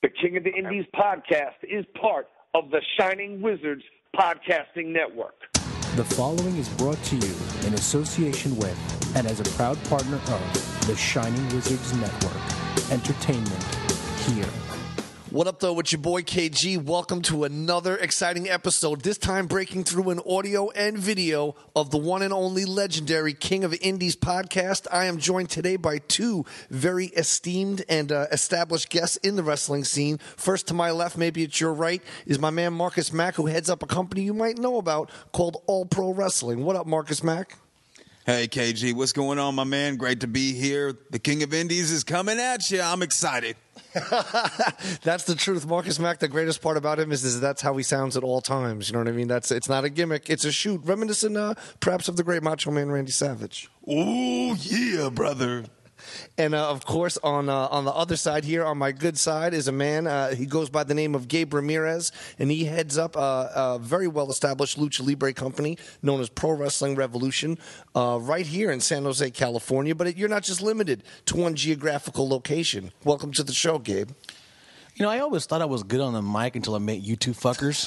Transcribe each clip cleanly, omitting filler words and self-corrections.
The King of the Indies podcast is part of the Shining Wizards podcasting network. The following is brought to you in association with and as a proud partner of the Shining Wizards Network. Entertainment here. What up, though? It's your boy KG. Welcome to another exciting episode, this time breaking through an audio and video of the one and only legendary King of Indies podcast. I am joined today by two very esteemed and established guests in the wrestling scene. First to my left, maybe it's your right, is my man Marcus Mack, who heads up a company you might know about called All Pro Wrestling. What up, Marcus Mack? Hey, KG, what's going on, my man? Great to be here. The King of Indies is coming at you. I'm excited. That's the truth. Marcus Mack, the greatest part about him is that's how he sounds at all times. You know what I mean? It's not a gimmick. It's a shoot. Reminiscent, perhaps, of the great Macho Man Randy Savage. Oh, yeah, brother. And, of course, on the other side here, on my good side, is a man. He goes by the name of Gabe Ramirez, and he heads up a very well-established Lucha Libre company known as Pro Wrestling Revolution right here in San Jose, California. But you're not just limited to one geographical location. Welcome to the show, Gabe. You know, I always thought I was good on the mic until I met you two fuckers.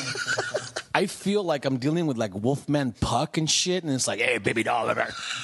I feel like I'm dealing with like Wolfman Puck and shit, and it's like, hey, baby doll.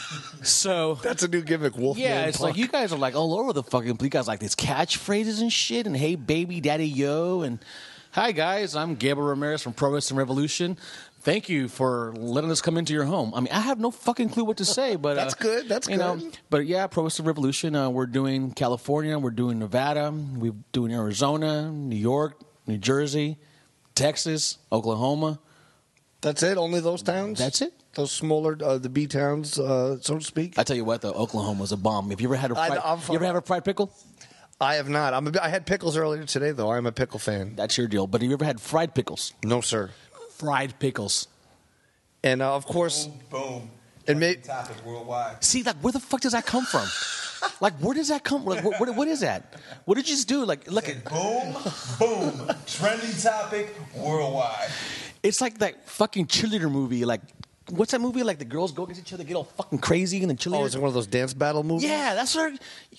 So that's a new gimmick, Wolfman. Yeah, it's Puck. like you guys are like all over the fucking. You guys like these catchphrases and shit, and hey, baby, daddy, yo, and hi guys, I'm Gabriel Ramirez from Pro Wrestling Revolution. Thank you for letting us come into your home. I mean, I have no fucking clue what to say, but that's good. That's good. But yeah, Pro Wrestling Revolution. We're doing California, we're doing Nevada, we're doing Arizona, New York, New Jersey, Texas, Oklahoma. That's it? Only those towns? That's it. Those smaller, the B towns, so to speak. I tell you what, though, Oklahoma was a bomb. Have you ever had you ever have a fried pickle? I have not. I had pickles earlier today, though. I'm a pickle fan. That's your deal. But have you ever had fried pickles? No, sir. Fried pickles. And of course, boom. And topic worldwide. See, like, where the fuck does that come from? Like, where does that come? Like, what is that? What did you just do? Like, look at boom, boom, trending topic worldwide. It's like that fucking cheerleader movie. Like, what's that movie? Like the girls go against each other, get all fucking crazy, and the cheerleaders. Oh, is it one of those dance battle movies? Yeah, that's what.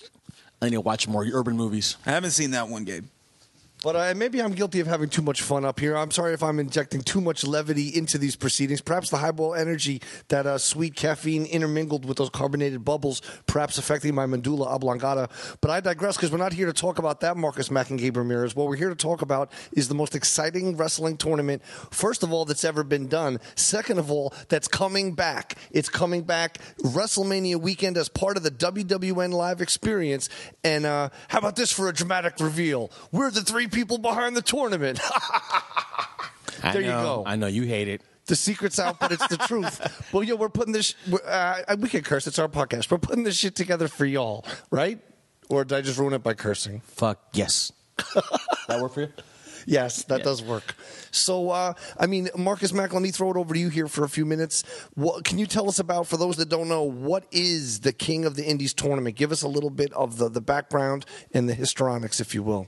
I need to watch more urban movies. I haven't seen that one, Gabe. But maybe I'm guilty of having too much fun up here. I'm sorry if I'm injecting too much levity into these proceedings. Perhaps the highball energy, that sweet caffeine intermingled with those carbonated bubbles, perhaps affecting my medulla oblongata. But I digress because we're not here to talk about that, Marcus Mack and Gabe Ramirez. What we're here to talk about is the most exciting wrestling tournament, first of all, that's ever been done. Second of all, that's coming back. It's coming back WrestleMania weekend as part of the WWN Live experience. And how about this for a dramatic reveal? We're the three people behind the tournament. There you go. I know you hate it. The secret's out, but it's the truth. Well, we're putting this. We can curse. It's our podcast. We're putting this shit together for y'all, right? Or did I just ruin it by cursing? Fuck yes. That work for you? Yes, that does work. So, Marcus Mack, let me throw it over to you here for a few minutes. What can you tell us about, for those that don't know, what is the King of the Indies tournament? Give us a little bit of the background and the histrionics, if you will.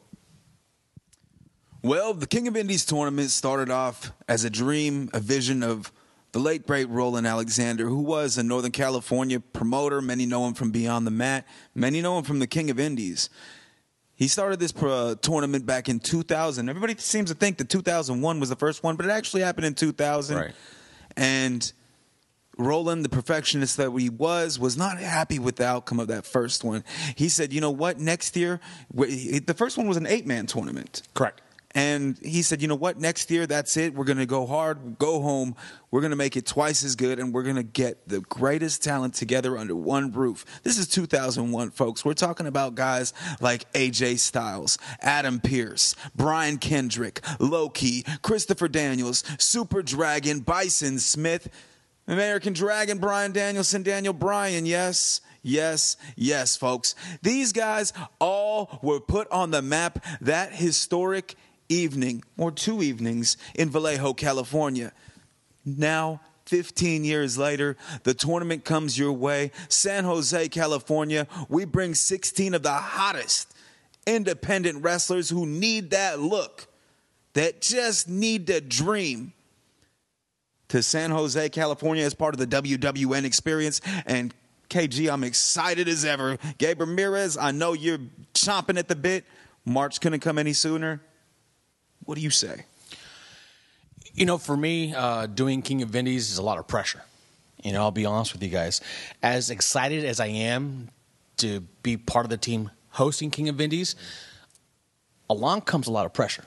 Well, the King of Indies tournament started off as a dream, a vision of the late, great Roland Alexander, who was a Northern California promoter. Many know him from Beyond the Mat. Many know him from the King of Indies. He started this tournament back in 2000. Everybody seems to think that 2001 was the first one, but it actually happened in 2000. Right. And Roland, the perfectionist that he was not happy with the outcome of that first one. He said, you know what, next year, the first one was an 8-man tournament. Correct. And he said, you know what, next year, that's it. We're going to go hard, go home. We're going to make it twice as good, and we're going to get the greatest talent together under one roof. This is 2001, folks. We're talking about guys like AJ Styles, Adam Pearce, Brian Kendrick, Loki, Christopher Daniels, Super Dragon, Bison Smith, American Dragon, Bryan Danielson, Daniel Bryan, yes. Yes, yes, folks. These guys all were put on the map that historic evening, or 2 evenings, in Vallejo, California. Now, 15 years later, the tournament comes your way. San Jose, California. We bring 16 of the hottest independent wrestlers who need that look, that just need to dream, to San Jose, California as part of the WWN experience. And KG, I'm excited as ever. Gabe Ramirez, I know you're chomping at the bit. March couldn't come any sooner. What do you say? For me, doing King of Indies is a lot of pressure. I'll be honest with you guys. As excited as I am to be part of the team hosting King of Indies, along comes a lot of pressure.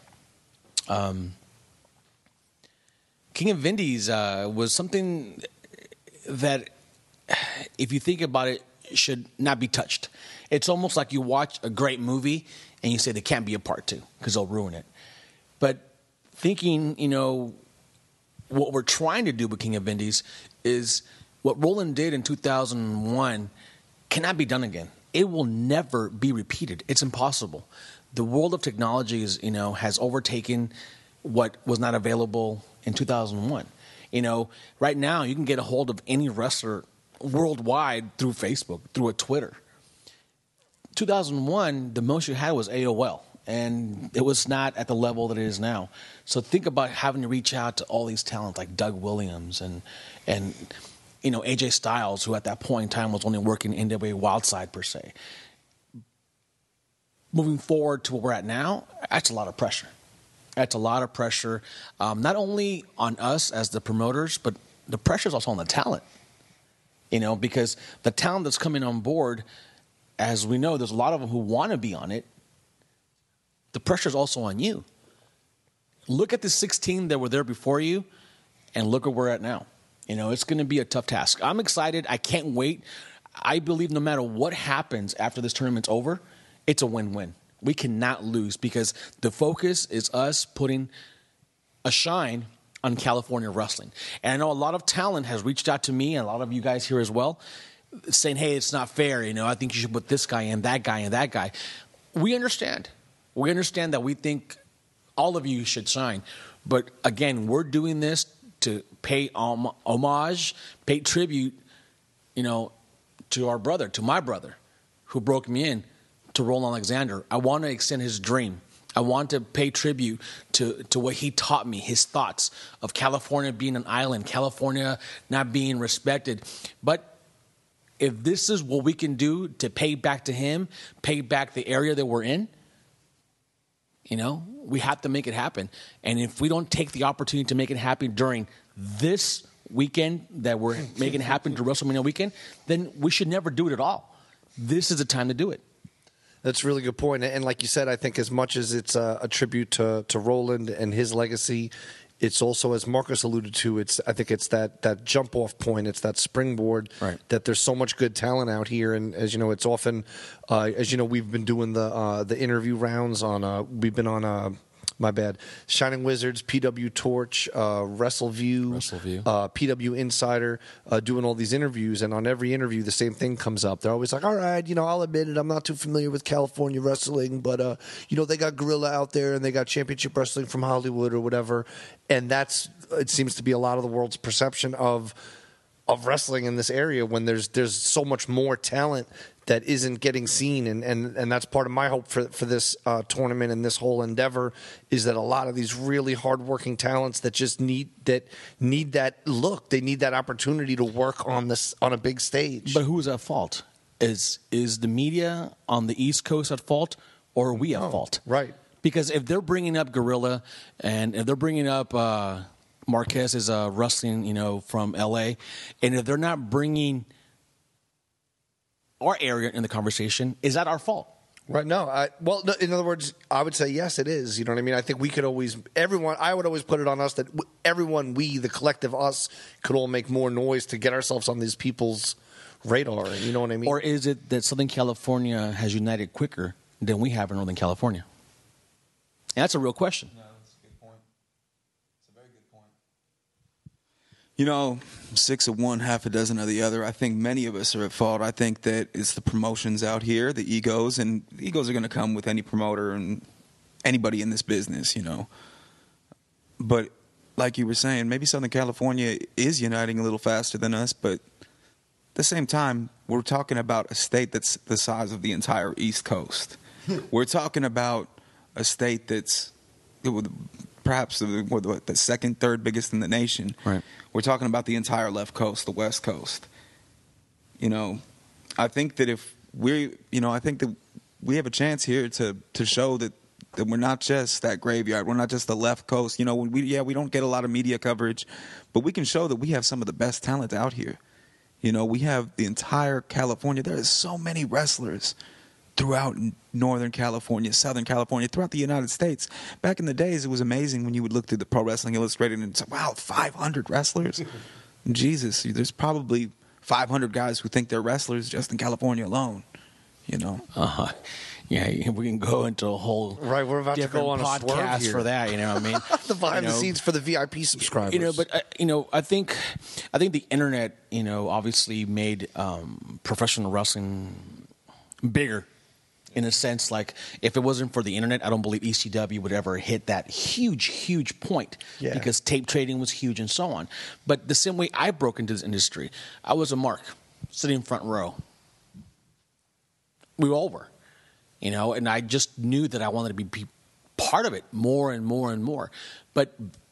King of Indies was something that, if you think about it, should not be touched. It's almost like you watch a great movie and you say there can't be a part 2 because they'll ruin it. But thinking, what we're trying to do with King of Indies is what Roland did in 2001 cannot be done again. It will never be repeated. It's impossible. The world of technology has overtaken what was not available in 2001. Right now you can get a hold of any wrestler worldwide through Facebook, through a Twitter. 2001, the most you had was AOL, and it was not at the level that it is now. So think about having to reach out to all these talents like Doug Williams and AJ Styles, who at that point in time was only working NWA Wildside per se. Moving forward to where we're at now, that's a lot of pressure. That's a lot of pressure, not only on us as the promoters, but the pressure is also on the talent. Because the talent that's coming on board, as we know, there's a lot of them who want to be on it. The pressure is also on you. Look at the 16 that were there before you, and look at where we're at now. It's going to be a tough task. I'm excited. I can't wait. I believe no matter what happens after this tournament's over, it's a win-win. We cannot lose because the focus is us putting a shine on California wrestling. And I know a lot of talent has reached out to me, and a lot of you guys here as well, saying, hey, it's not fair. I think you should put this guy and that guy and that guy. We understand. We understand that we think all of you should shine. But again, we're doing this to pay homage, pay tribute, to our brother, to my brother, who broke me in, to Roland Alexander. I want to extend his dream. I want to pay tribute to what he taught me, his thoughts of California being an island, California not being respected. But if this is what we can do to pay back to him, pay back the area that we're in, we have to make it happen. And if we don't take the opportunity to make it happen during this weekend that we're making it happen to WrestleMania weekend, then we should never do it at all. This is the time to do it. That's a really good point. And like you said, I think as much as it's a tribute to Roland and his legacy, it's also, as Marcus alluded to, I think it's that jump-off point. It's that springboard, right, that there's so much good talent out here. And as you know, it's often, we've been doing the interview rounds on, we've been on, my bad, Shining Wizards, PW Torch, WrestleView, PW Insider, doing all these interviews. And on every interview, the same thing comes up. They're always like, all right, I'll admit it, I'm not too familiar with California wrestling, but, they got Gorilla out there and they got Championship Wrestling from Hollywood or whatever. And it seems to be a lot of the world's perception of wrestling in this area when there's so much more talent that isn't getting seen, and that's part of my hope for this tournament and this whole endeavor is that a lot of these really hardworking talents that just need that look, they need that opportunity to work on a big stage. But who's at fault? Is the media on the East Coast at fault, or are we at fault? Right. Because if they're bringing up Gorilla and if they're bringing up Marquez is wrestling, from L.A., and if they're not bringing our area in the conversation, is that our fault? Right. No. In other words, I would say yes, it is. You know what I mean? I think we could always, I would always put it on us that everyone, the collective us, could all make more noise to get ourselves on these people's radar. You know what I mean? Or is it that Southern California has united quicker than we have in Northern California? And that's a real question. No, that's a good point. It's a very good point. 6 of one, half a dozen of the other. I think many of us are at fault. I think that it's the promotions out here, the egos, and egos are going to come with any promoter and anybody in this business, But like you were saying, maybe Southern California is uniting a little faster than us, but at the same time, we're talking about a state that's the size of the entire East Coast. We're talking about a state that's perhaps the second, third biggest in the nation. Right. We're talking about the entire left coast, the West Coast. I think that if I think that we have a chance here to show that we're not just that graveyard. We're not just the left coast. You know, we don't get a lot of media coverage, but we can show that we have some of the best talent out here. You know, we have the entire California. There are so many wrestlers throughout Northern California, Southern California, throughout the United States. Back in the days, it was amazing when you would look through the Pro Wrestling Illustrated and say, wow, 500 wrestlers. Jesus, there's probably 500 guys who think they're wrestlers just in California alone, you know. Yeah, we can go into a whole We're about to go on a swerve podcast here. for that. You know what I mean? The behind the scenes for the VIP subscribers. You know, but I think the internet, you know, obviously made professional wrestling bigger. In a sense, like, if it wasn't for the internet, I don't believe ECW would ever hit that huge point. Yeah. Because tape trading was huge and so on. But the same way I broke into this industry, I was a mark, sitting in front row. We all were, you know, and I just knew that I wanted to be part of it more and more and more. But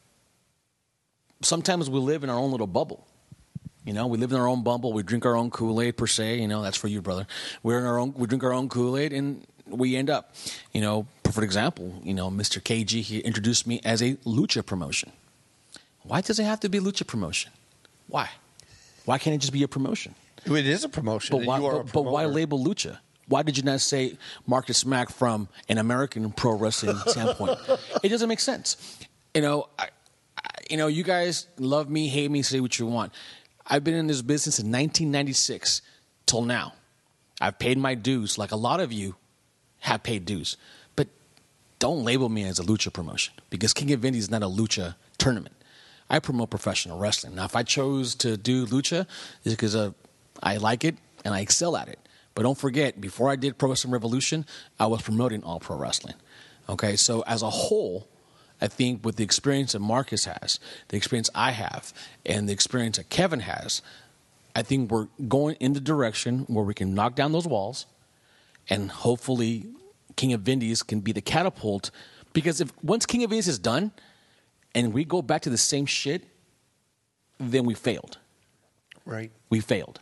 sometimes we live in our own little bubble. You know, we live in our own bubble. We drink our own Kool-Aid, per se. You know, that's for you, brother. We drink our own Kool-Aid, and we end up, you know, perfect example. You know, Mr. KG, he introduced me as a lucha promotion. Why does it have to be a lucha promotion? Why? Why can't it just be a promotion? It is a promotion. But why label lucha? Why did you not say Marcus Mack from an American pro wrestling standpoint? It doesn't make sense. You know, you guys love me, hate me, say what you want. I've been in this business in 1996 till now. I've paid my dues, like a lot of you have paid dues. But don't label me as a lucha promotion, because King of Indies is not a lucha tournament. I promote professional wrestling. Now, if I chose to do lucha, it's because I like it and I excel at it. But don't forget, before I did Pro Wrestling Revolution, I was promoting All Pro Wrestling. Okay, so as a whole, I think with the experience that Marcus has, the experience I have, and the experience that Kevin has, I think we're going in the direction where we can knock down those walls, and hopefully King of Indies can be the catapult. Because if once King of Indies is done, and we go back to the same shit, then we failed. Right. We failed.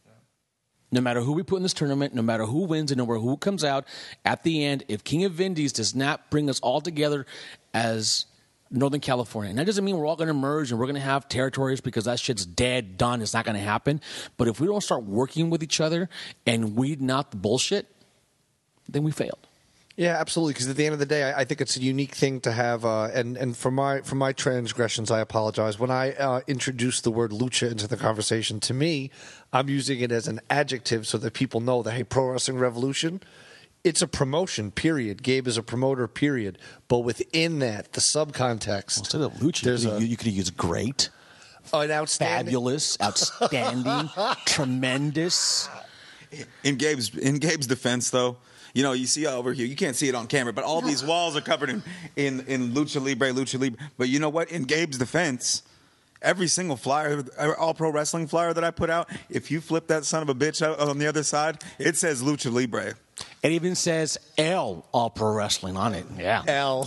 No matter who we put in this tournament, no matter who wins and no matter who comes out, at the end, if King of Indies does not bring us all together as Northern California, and that doesn't mean we're all going to merge and we're going to have territories, because that shit's dead, done. It's not going to happen. But if we don't start working with each other and weeding out the bullshit, then we failed. Yeah, absolutely. Because at the end of the day, I think it's a unique thing to have. And for my transgressions, I apologize. When I introduced the word lucha into the conversation, to me, I'm using it as an adjective so that people know that, hey, Pro Wrestling Revolution, it's a promotion, period. Gabe is a promoter, period. But within that, the subcontext, instead of lucha, you could use great, an outstanding, fabulous, outstanding, tremendous. In Gabe's defense, though, you know, you see over here, you can't see it on camera, but all these walls are covered in Lucha Libre. But you know what? In Gabe's defense, every single flyer, All Pro Wrestling flyer that I put out, if you flip that son of a bitch out on the other side, it says Lucha Libre. It even says L, All Pro Wrestling, on it. Yeah. L.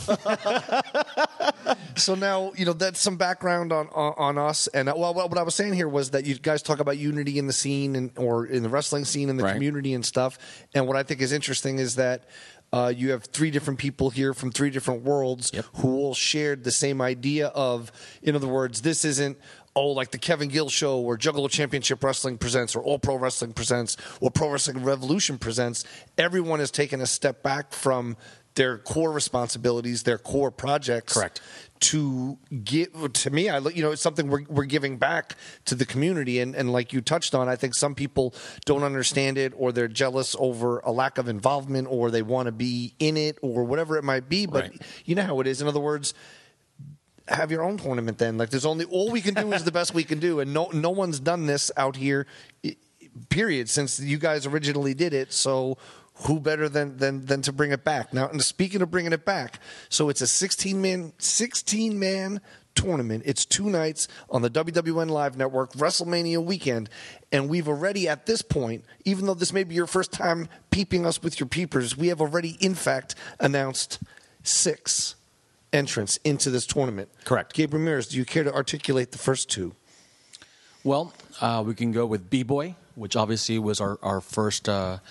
So now, you know, that's some background on us. And what I was saying here was that you guys talk about unity in the scene or in the wrestling scene and the community and stuff. And what I think is interesting is that you have three different people here from three different worlds who all shared the same idea of, in other words, this isn't, like the Kevin Gill show or Juggalo Championship Wrestling presents or All Pro Wrestling presents or Pro Wrestling Revolution presents. Everyone has taken a step back from their core responsibilities, their core projects. Correct. To give, to me, it's something we're giving back to the community. And like you touched on, I think some people don't understand it, or they're jealous over a lack of involvement, or they want to be in it, or whatever it might be. But you know how it is. In other words, have your own tournament then. Like, there's only, all we can do is the best we can do. And no one's done this out here, period, since you guys originally did it. So who better than to bring it back? Now, and speaking of bringing it back, so it's a 16-man tournament. It's 2 nights on the WWN Live Network, WrestleMania weekend. And we've already, at this point, even though this may be your first time peeping us with your peepers, we have already, in fact, announced 6 entrants into this tournament. Correct. Gabe Ramirez, do you care to articulate the first 2? Well, we can go with B-Boy, which obviously was our first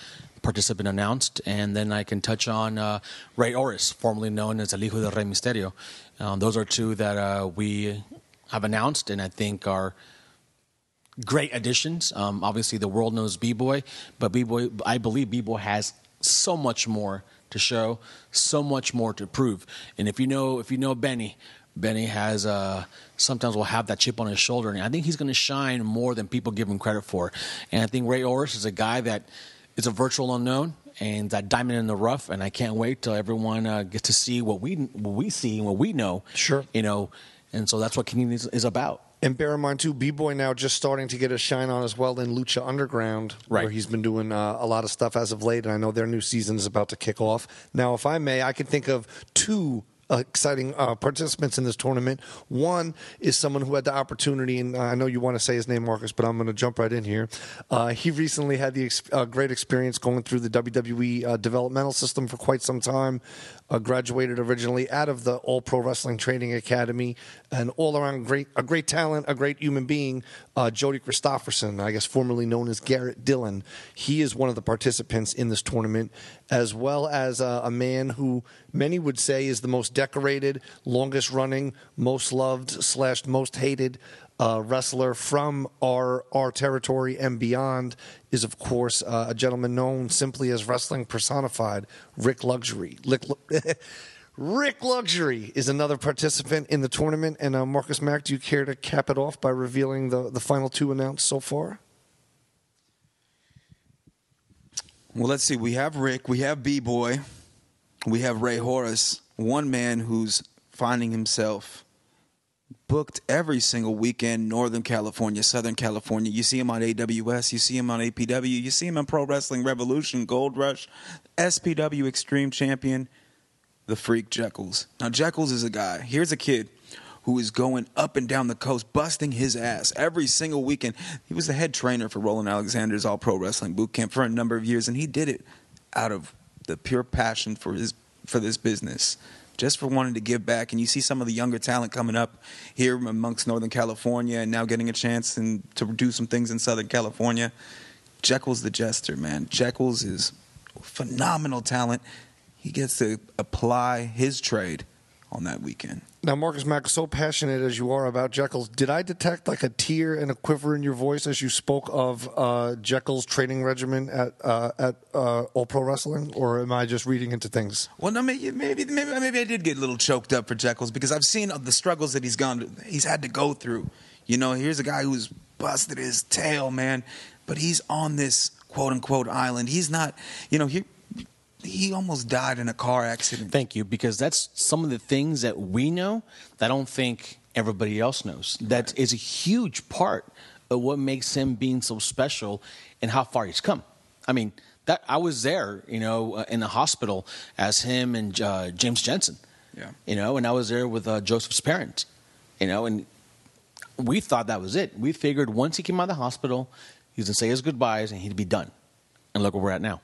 participant announced, and then I can touch on Rey Oris, formerly known as El Hijo de Rey Mysterio. Those are two that we have announced, and I think are great additions. Obviously, the world knows B-Boy, but B-Boy, I believe B-Boy has so much more to show, so much more to prove. And if you know Benny has sometimes will have that chip on his shoulder, and I think he's going to shine more than people give him credit for. And I think Rey Oris is a guy that is a virtual unknown and that diamond in the rough. And I can't wait till everyone gets to see what we see and what we know. Sure, and so that's what Community is about. And bear in mind, too, B-Boy now just starting to get a shine on as well in Lucha Underground, right, where he's been doing a lot of stuff as of late, and I know their new season is about to kick off. Now, if I may, I can think of two exciting participants in this tournament. One is someone who had the opportunity, and I know you want to say his name, Marcus, but I'm going to jump right in here. He recently had the great experience going through the WWE developmental system for quite some time. Graduated originally out of the All Pro Wrestling Training Academy, an all-around a great talent, a great human being, Jody Christopherson, I guess formerly known as Garrett Dillon. He is one of the participants in this tournament, as well as a man who many would say is the most decorated, longest-running, most loved / most hated wrestler from our territory and beyond is, of course, a gentleman known simply as Wrestling Personified, Rick Luxury. Rick Luxury is another participant in the tournament. And Marcus Mack, do you care to cap it off by revealing the final two announced so far? Well, let's see. We have Rick. We have B-Boy. We have Rey Oris. One man who's finding himself booked every single weekend, Northern California, Southern California. You see him on AWS, you see him on APW, you see him on Pro Wrestling Revolution, Gold Rush, SPW Extreme Champion, the Freak Jekyll. Now, Jekyll is a guy. Here's a kid who is going up and down the coast, busting his ass every single weekend. He was the head trainer for Roland Alexander's All Pro Wrestling Boot Camp for a number of years, and he did it out of the pure passion for this business, just for wanting to give back. And you see some of the younger talent coming up here amongst Northern California and now getting a chance to do some things in Southern California. Jekyll's the jester, man. Jekyll's is phenomenal talent. He gets to apply his trade on that weekend. Now, Marcus Mack, so passionate as you are about Jekyll's, did I detect like a tear and a quiver in your voice as you spoke of Jekyll's training regimen at All Pro Wrestling, or am I just reading into things? Well, no, maybe I did get a little choked up for Jekyll's because I've seen the struggles that he's had to go through. Here's a guy who's busted his tail, man, but he's on this quote unquote island. He's not, he almost died in a car accident. Thank you, because that's some of the things that we know that I don't think everybody else knows. That is a huge part of what makes him being so special and how far he's come. I mean, that I was there, in the hospital as him and James Jensen. Yeah. And I was there with Joseph's parents. And we thought that was it. We figured once he came out of the hospital, he was going to say his goodbyes and he'd be done. And look where we're at now.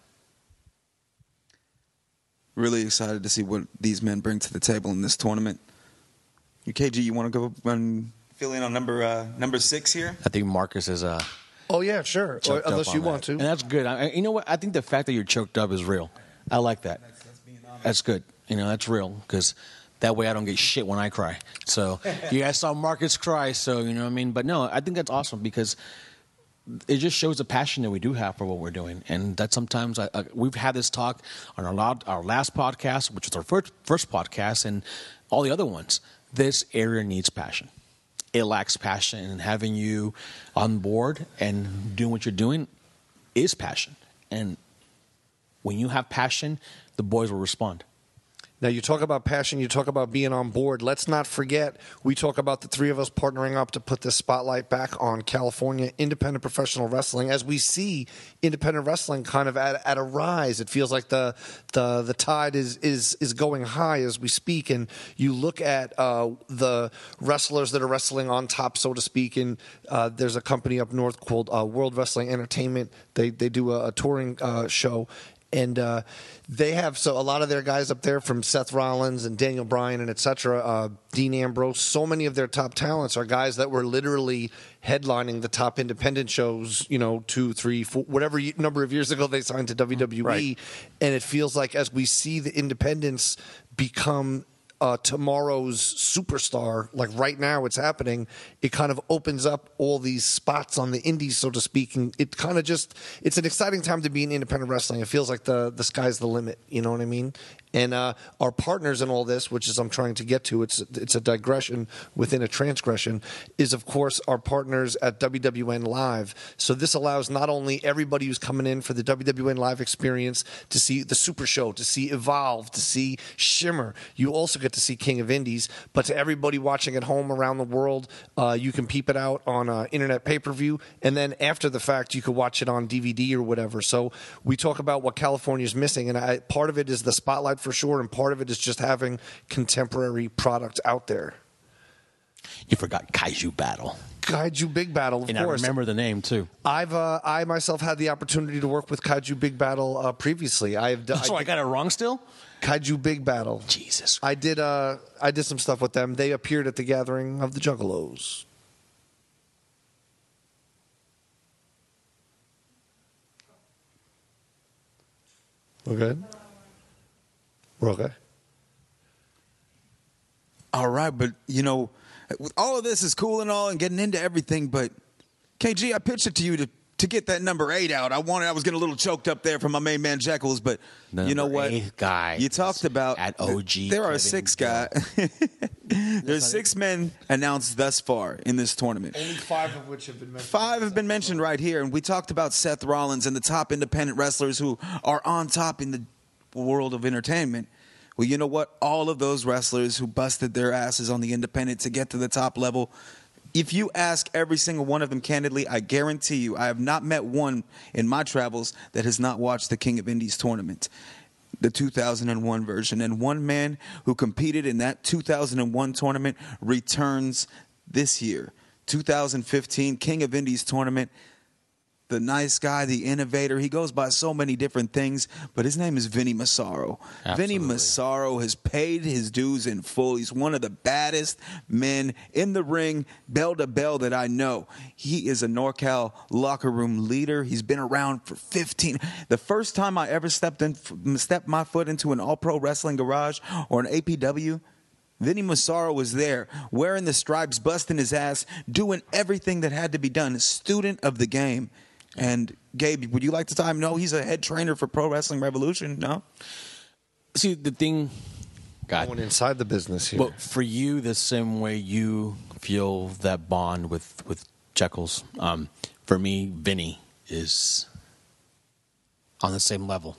Really excited to see what these men bring to the table in this tournament. KG, you want to go and fill in on number 6 here? I think Marcus is Oh, yeah, sure. Unless you want to. And that's good. You know what? I think the fact that you're choked up is real. I like that. That's good. That's real, because that way I don't get shit when I cry. So you guys saw Marcus cry, so you know what I mean? But no, I think that's awesome, because it just shows the passion that we do have for what we're doing. And that sometimes we've had this talk on our last podcast, which was our first podcast, and all the other ones. This area needs passion. It lacks passion, and having you on board and doing what you're doing is passion. And when you have passion, the boys will respond. Now, you talk about passion, you talk about being on board. Let's not forget, we talk about the three of us partnering up to put this spotlight back on California independent professional wrestling. As we see independent wrestling kind of at a rise, it feels like the tide is going high as we speak. And you look at the wrestlers that are wrestling on top, so to speak. And there's a company up north called World Wrestling Entertainment. They do a touring show. And they have a lot of their guys up there, from Seth Rollins and Daniel Bryan and et cetera, Dean Ambrose. So many of their top talents are guys that were literally headlining the top independent shows, 2, 3, 4, whatever number of years ago they signed to WWE. Right. And it feels like as we see the independents become tomorrow's superstar, like right now it's happening, it kind of opens up all these spots on the indies, so to speak, and it kind of it's an exciting time to be in independent wrestling. It feels like the sky's the limit, you know what I mean? And our partners in all this, which is I'm trying to get to, it's a digression within a transgression, is of course our partners at WWN Live. So this allows not only everybody who's coming in for the WWN Live experience to see the Super Show, to see Evolve, to see Shimmer. You also get to see King of Indies, but to everybody watching at home around the world, you can peep it out on internet pay-per-view, and then after the fact, you can watch it on DVD or whatever. So we talk about what California's missing, and part of it is the spotlight for sure, and part of it is just having contemporary product out there. You forgot Kaiju Battle. Kaiju Big Battle, of and course. I remember the name too. I myself had the opportunity to work with Kaiju Big Battle previously. I got it wrong still? Kaiju Big Battle. Jesus. I did some stuff with them. They appeared at the Gathering of the Juggalos. We're good? We're okay? All right, but, all of this is cool and all and getting into everything, but, KG, I pitched it to you to get that number 8 out. I was getting a little choked up there from my main man, Jekyll's, but you know what? 8 guy. You talked about at OG. There are 6 guys. There's 6 men announced thus far in this tournament. Only 5 of which have been mentioned. 5 have been mentioned right here, and we talked about Seth Rollins and the top independent wrestlers who are on top in the world of entertainment. Well, you know what? All of those wrestlers who busted their asses on the independent to get to the top level, if you ask every single one of them candidly, I guarantee you, I have not met one in my travels that has not watched the King of Indies tournament, the 2001 version. And one man who competed in that 2001 tournament returns this year, 2015 King of Indies tournament. The nice guy, the innovator. He goes by so many different things, but his name is Vinny Massaro. Absolutely. Vinny Massaro has paid his dues in full. He's one of the baddest men in the ring, bell to bell, that I know. He is a NorCal locker room leader. He's been around for 15. The first time I ever stepped my foot into an all-pro wrestling garage or an APW, Vinny Massaro was there, wearing the stripes, busting his ass, doing everything that had to be done. A student of the game. And Gabe, would you like to tell him? No, he's a head trainer for Pro Wrestling Revolution. No. See, the thing, God, Going inside the business here. but for you, the same way you feel that bond with Jekyll's, for me, Vinny is on the same level.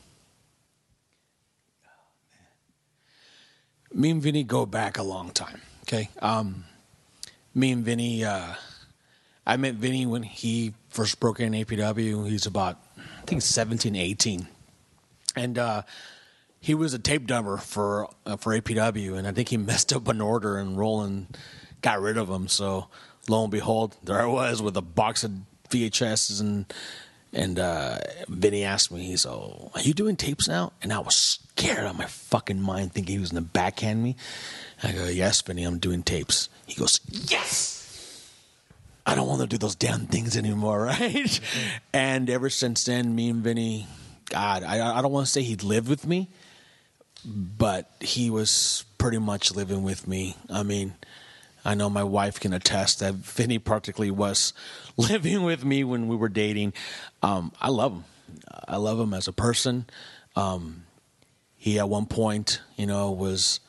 Me and Vinny go back a long time. Okay, me and Vinny. I met Vinny when he first broke in APW. He's about, I think, 17, 18. And he was a tape dummer for APW, and I think he messed up an order, and Roland got rid of him. So lo and behold, there I was with a box of VHSs, and Vinny asked me, he's, "Oh, are you doing tapes now?" And I was scared out of my fucking mind, thinking he was going to backhand me. I go, "Yes, Vinny, I'm doing tapes." He goes, "Yes! I don't want to do those damn things anymore," right? And ever since then, me and Vinny, God, I don't want to say he lived with me, but he was pretty much living with me. I mean, I know my wife can attest that Vinny practically was living with me when we were dating. I love him. I love him as a person. He at one point, was,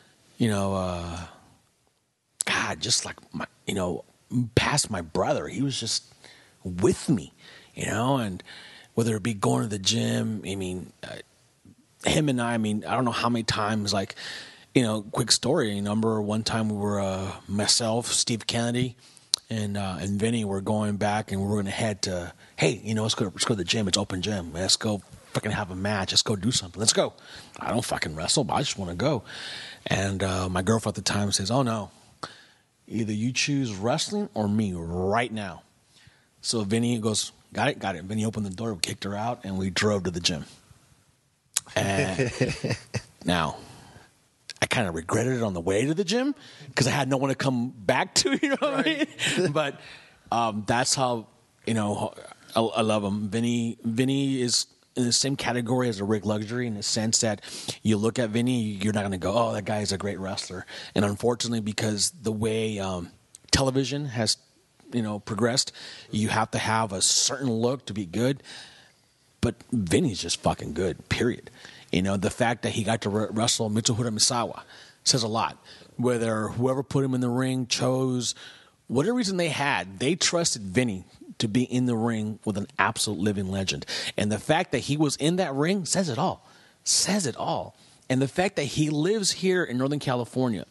God, just like my, past my brother. He was just with me, and whether it be going to the gym, I mean, him and I don't know how many times, like, quick story. I remember one time we were, myself, Steve Kennedy, and Vinny were going back, and we were going to head to, hey, let's go to the gym. It's open gym. Let's go fucking have a match. Let's go do something. Let's go. I don't fucking wrestle, but I just want to go. And my girlfriend at the time says, "Oh, no. Either you choose wrestling or me right now." So Vinny goes, got it. Vinny opened the door, we kicked her out, and we drove to the gym. And now, I kind of regretted it on the way to the gym because I had no one to come back to, you know what I mean? But that's how, I love him. Vinny is in the same category as a Rick Luxury in the sense that you look at Vinny, you're not going to go, oh, that guy is a great wrestler. And unfortunately, because the way television has, progressed, you have to have a certain look to be good. But Vinny's just fucking good, period. The fact that he got to wrestle Mitsuhiro Misawa says a lot. Whether whoever put him in the ring chose, whatever reason they had, they trusted Vinny to be in the ring with an absolute living legend. And the fact that he was in that ring says it all. Says it all. And the fact that he lives here in Northern California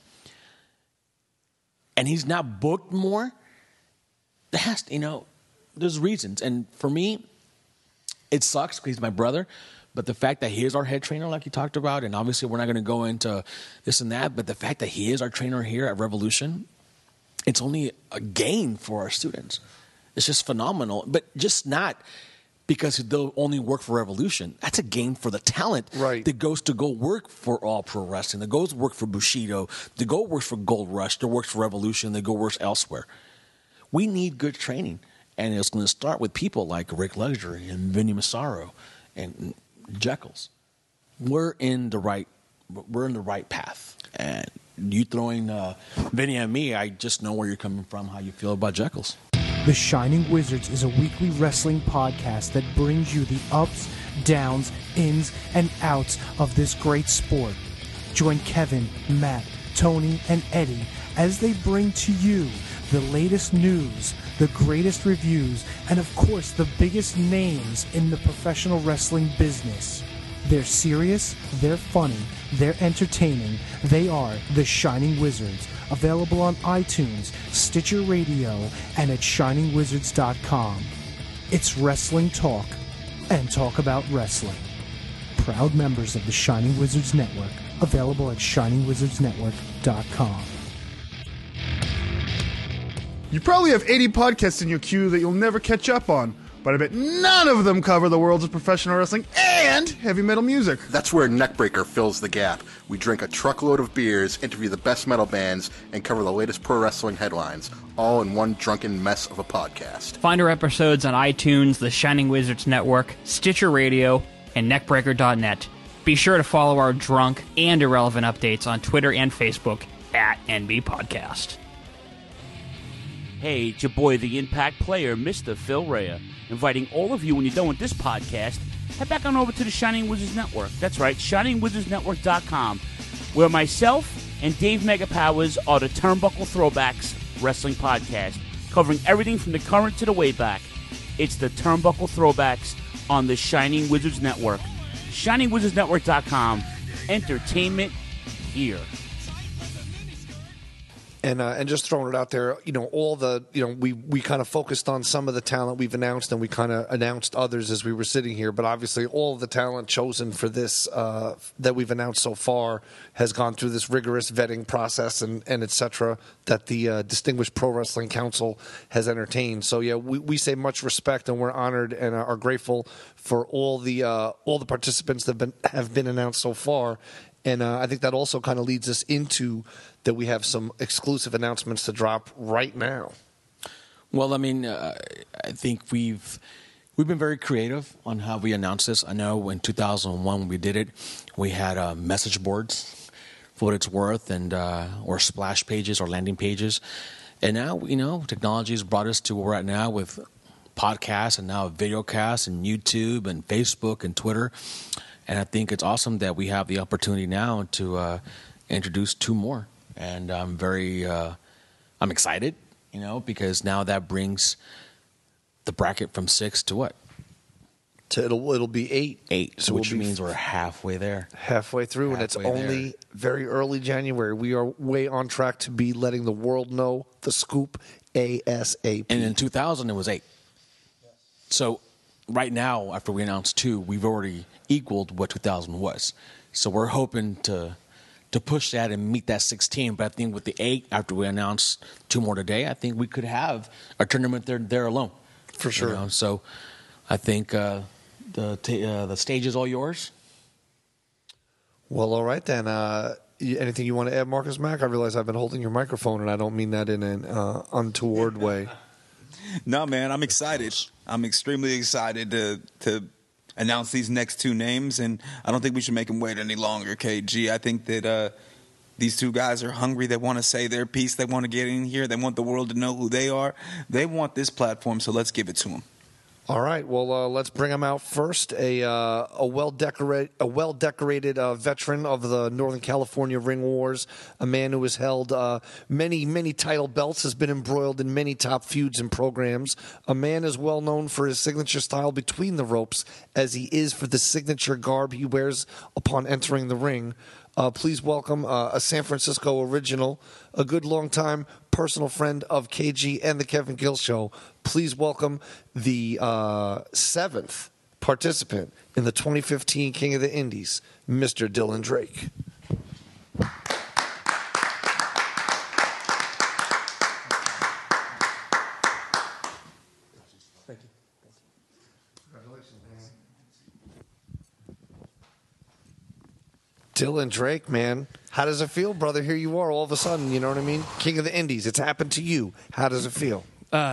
and he's not booked more, there's reasons. And for me, it sucks because he's my brother. But the fact that he is our head trainer, like you talked about, and obviously we're not going to go into this and that, but the fact that he is our trainer here at Revolution, it's only a gain for our students. It's just phenomenal. But just not because they'll only work for Revolution. That's a gain for the talent that goes to go work for All Pro Wrestling, that goes to work for Bushido, that go work for Gold Rush, that works for Revolution, that go work elsewhere. We need good training. And it's going to start with people like Rick Luxury and Vinny Massaro and Jekyll's. We're in the right path. And you throwing Vinny at me, I just know where you're coming from, how you feel about Jekyll's. The Shining Wizards is a weekly wrestling podcast that brings you the ups, downs, ins, and outs of this great sport. Join Kevin, Matt, Tony, and Eddie as they bring to you the latest news, the greatest reviews, and of course the biggest names in the professional wrestling business. They're serious, they're funny, they're entertaining. They are the Shining Wizards, available on iTunes, Stitcher Radio, and at shiningwizards.com. It's wrestling talk and talk about wrestling. Proud members of the Shining Wizards Network, available at shiningwizardsnetwork.com. You probably have 80 podcasts in your queue that you'll never catch up on, but I bet none of them cover the worlds of professional wrestling and heavy metal music. That's where Neckbreaker fills the gap. We drink a truckload of beers, interview the best metal bands, and cover the latest pro wrestling headlines, all in one drunken mess of a podcast. Find our episodes on iTunes, the Shining Wizards Network, Stitcher Radio, and neckbreaker.net. Be sure to follow our drunk and irrelevant updates on Twitter and Facebook at NB Podcast. Hey, it's your boy, the Impact Player, Mr. Phil Rea, inviting all of you, when you're done with this podcast, head back on over to the Shining Wizards Network. That's right, shiningwizardsnetwork.com, where myself and Dave Megapowers are the Turnbuckle Throwbacks Wrestling Podcast, covering everything from the current to the way back. It's the Turnbuckle Throwbacks on the Shining Wizards Network. shiningwizardsnetwork.com. Entertainment here. And just throwing it out there, all the, we kind of focused on some of the talent we've announced, and we kind of announced others as we were sitting here. But obviously, all of the talent chosen for this that we've announced so far has gone through this rigorous vetting process and et cetera that the Distinguished Pro Wrestling Council has entertained. So yeah, we say much respect, and we're honored and are grateful for all the participants that have been announced so far. And I think that also kind of leads us into that we have some exclusive announcements to drop right now. Well, I mean, I think we've been very creative on how we announced this. I know in 2001 when we did it, we had message boards for what it's worth, and or splash pages or landing pages. And now, technology has brought us to where we're at now with podcasts and now videocasts and YouTube and Facebook and Twitter. And I think it's awesome that we have the opportunity now to introduce two more. And I'm I'm excited, because now that brings the bracket from 6 to what? It'll be 8. 8, so which means we're halfway there. Halfway through, and it's only very early January. We are way on track to be letting the world know the scoop ASAP. And in 2000, it was 8. So right now, after we announced 2, we've already equaled what 2000 was. So we're hoping to push that and meet that 16. But I think with the 8, after we announced 2 more today, I think we could have a tournament there alone. For sure. So I think the stage is all yours. Well, all right then. Anything you want to add, Marcus Mack? I realize I've been holding your microphone, and I don't mean that in an untoward way. No, man, I'm excited. I'm extremely excited to announce these next two names, and I don't think we should make them wait any longer, KG. I think that these two guys are hungry. They want to say their piece. They want to get in here. They want the world to know who they are. They want this platform, so let's give it to them. All right. Well, let's bring him out first. A well decorated veteran of the Northern California Ring Wars, a man who has held many title belts, has been embroiled in many top feuds and programs. A man as well known for his signature style between the ropes as he is for the signature garb he wears upon entering the ring. Please welcome a San Francisco original, a good long-time personal friend of KG and the Kevin Gill Show. Please welcome the seventh participant in the 2015 King of the Indies, Mr. Dylan Drake. Thank you. Congratulations, man. Dylan Drake, man. How does it feel, brother? Here you are all of a sudden, you know what I mean? King of the Indies. It's happened to you. How does it feel?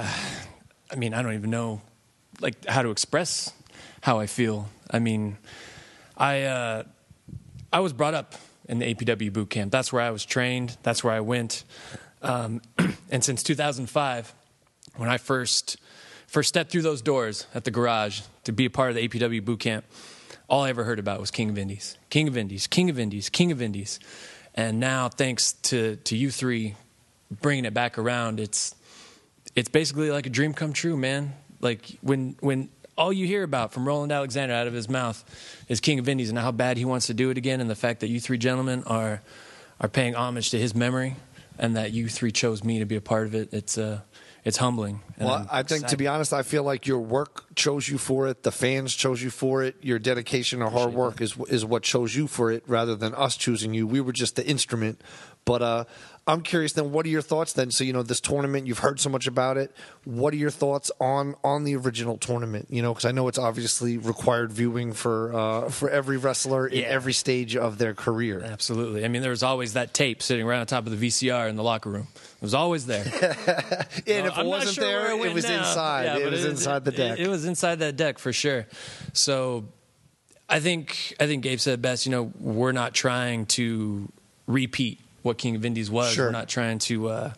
I mean, I don't even know, like, how to express how I feel. I mean, I was brought up in the APW boot camp. That's where I was trained. That's where I went. And since 2005, when I first stepped through those doors at the garage to be a part of the APW boot camp, all I ever heard about was King of Indies, King of Indies, King of Indies, King of Indies. And now, thanks to you three bringing it back around, it's basically like a dream come true, man. Like when all you hear about from Roland Alexander out of his mouth is King of Indies and how bad he wants to do it again, and the fact that you three gentlemen are paying homage to his memory, and that you three chose me to be a part of it. It's humbling. Well, I think, to be honest, I feel like your work chose you for it. The fans chose you for it. Your dedication or hard work is what chose you for it rather than us choosing you. We were just the instrument. But I'm curious then, what are your thoughts then? So, this tournament, you've heard so much about it. What are your thoughts on the original tournament? Because I know it's obviously required viewing for every wrestler in every stage of their career. Absolutely. I mean, there was always that tape sitting right on top of the VCR in the locker room. It was always there. And if it wasn't there, it was inside. Yeah, it was inside the deck. It was inside that deck for sure. So I think Gabe said it best. We're not trying to repeat what King of Indies was. Sure. We're not trying to,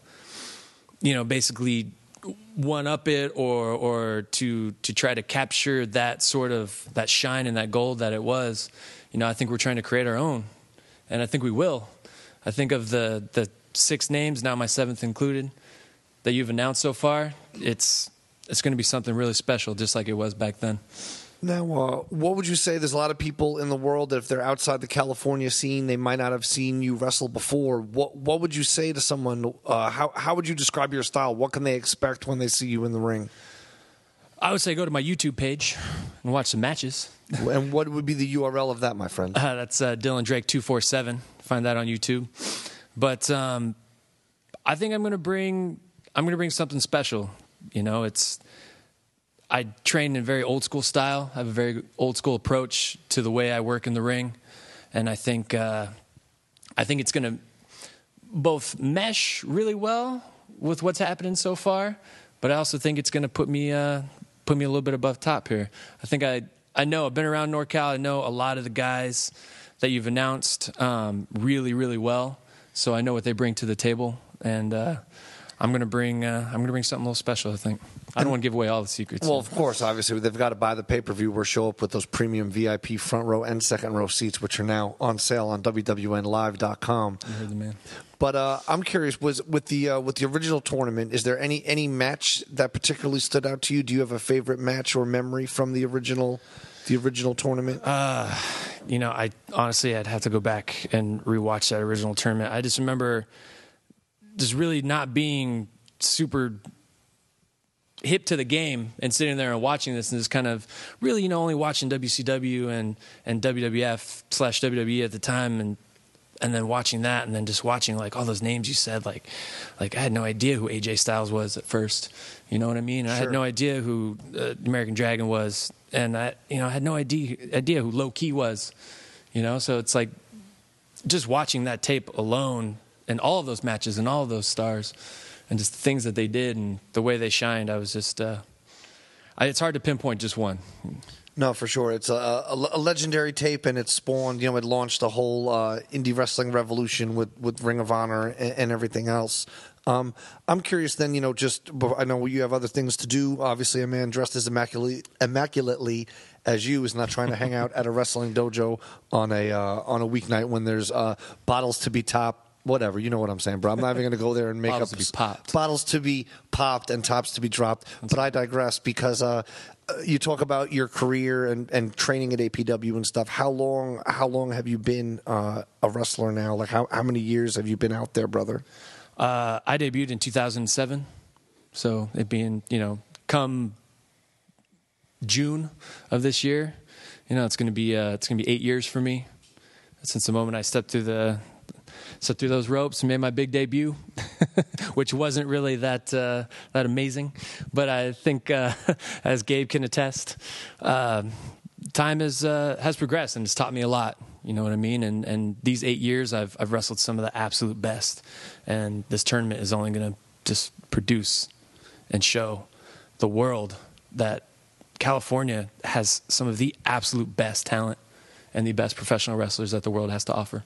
basically one up it or to try to capture that sort of that shine and that gold that it was. I think we're trying to create our own, and I think we will. I think of the 6 names, now my 7th included, that you've announced so far. It's going to be something really special, just like it was back then. Now, what would you say? There's a lot of people in the world that if they're outside the California scene, they might not have seen you wrestle before. What would you say to someone? How would you describe your style? What can they expect when they see you in the ring? I would say go to my YouTube page and watch some matches. And what would be the URL of that, my friend? That's Dylan Drake 247. Find that on YouTube. But I think I'm going to bring something special. I train in very old school style. I have a very old school approach to the way I work in the ring, and I think it's going to both mesh really well with what's happening so far, but I also think it's going to put me a little bit above top here. I think I know I've been around NorCal. I know a lot of the guys that you've announced really, really well, so I know what they bring to the table, and I'm going to bring something a little special, I think. I don't want to give away all the secrets. Well, of course, obviously, they've got to buy the pay-per-view or show up with those premium VIP front row and second row seats, which are now on sale on WWNlive.com. You heard the man. But I'm curious, was with the original tournament, is there any match that particularly stood out to you? Do you have a favorite match or memory from the original tournament? I honestly, I'd have to go back and rewatch that original tournament. I just remember just really not being super hip to the game and sitting there and watching this and just kind of really, only watching WCW and WWF/WWE at the time and then watching that and then just watching like all those names you said, like I had no idea who AJ Styles was at first. You know what I mean? Sure. I had no idea who American Dragon was, and I had no idea who Low Key was. So it's like just watching that tape alone and all of those matches and all of those stars and just the things that they did and the way they shined, I was just it's hard to pinpoint just one. No, for sure. It's a legendary tape, and it spawned, it launched a whole indie wrestling revolution with Ring of Honor and everything else. I'm curious then, I know you have other things to do. Obviously, a man dressed as immaculately as you is not trying to hang out at a wrestling dojo on a weeknight when there's bottles to be topped. Whatever, you know what I'm saying, bro. I'm not even going to go there and make bottles up to be popped. Bottles to be popped and tops to be dropped. But I digress because you talk about your career and training at APW and stuff. How long have you been a wrestler now? Like how many years have you been out there, brother? I debuted in 2007, so it being come June of this year, it's going to be 8 years for me since the moment I stepped through those ropes and made my big debut, which wasn't really that amazing. But I think, as Gabe can attest, time has progressed and it's taught me a lot. You know what I mean? And these 8 years, I've wrestled some of the absolute best. And this tournament is only going to just produce and show the world that California has some of the absolute best talent and the best professional wrestlers that the world has to offer.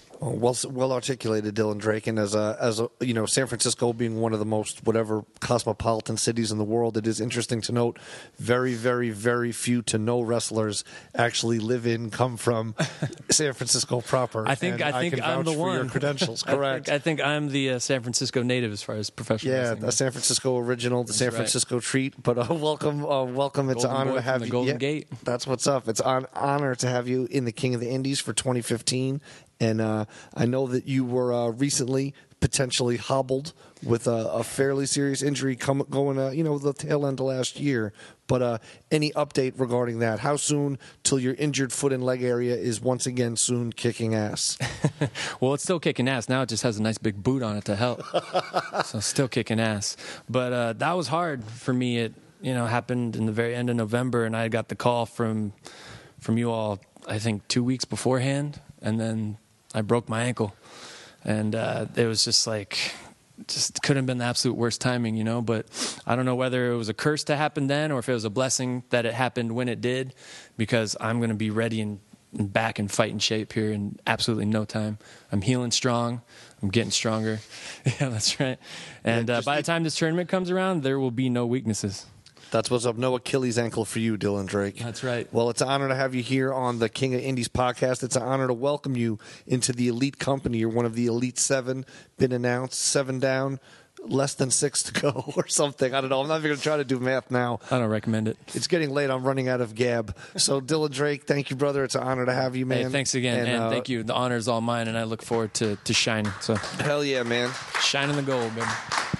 Well articulated, Dylan Drake, and as San Francisco being one of the most cosmopolitan cities in the world, it is interesting to note very, very, very few to no wrestlers actually come from San Francisco proper. I think I'm the one. Your credentials, correct? I think I'm the San Francisco native as far as professional wrestling. Yeah, the San Francisco original, the San Francisco treat. But welcome. It's an honor to have you. The Golden Gate. That's what's up. It's an honor to have you in the King of the Indies for 2015. And I know that you were recently potentially hobbled with a fairly serious injury going the tail end of last year. But any update regarding that? How soon till your injured foot and leg area is once again soon kicking ass? Well, it's still kicking ass. Now it just has a nice big boot on it to help. So still kicking ass. But that was hard for me. It happened in the very end of November, and I got the call from you all, I think, 2 weeks beforehand. And then I broke my ankle, and it was just couldn't have been the absolute worst timing, but I don't know whether it was a curse to happen then or if it was a blessing that it happened when it did, because I'm going to be ready and back and fight in shape here in absolutely no time. I'm healing strong. I'm getting stronger. Yeah, that's right. And by the time this tournament comes around, there will be no weaknesses. That's what's up. No Achilles ankle for you, Dylan Drake. That's right. Well, it's an honor to have you here on the King of Indies podcast. It's an honor to welcome you into the elite company. You're one of the elite 7, been announced, 7 down, less than 6 to go or something. I don't know. I'm not even going to try to do math now. I don't recommend it. It's getting late. I'm running out of gab. So, Dylan Drake, thank you, brother. It's an honor to have you, man. Hey, thanks again. And thank you. The honor is all mine, and I look forward to shining. So, hell yeah, man. Shining the gold, baby.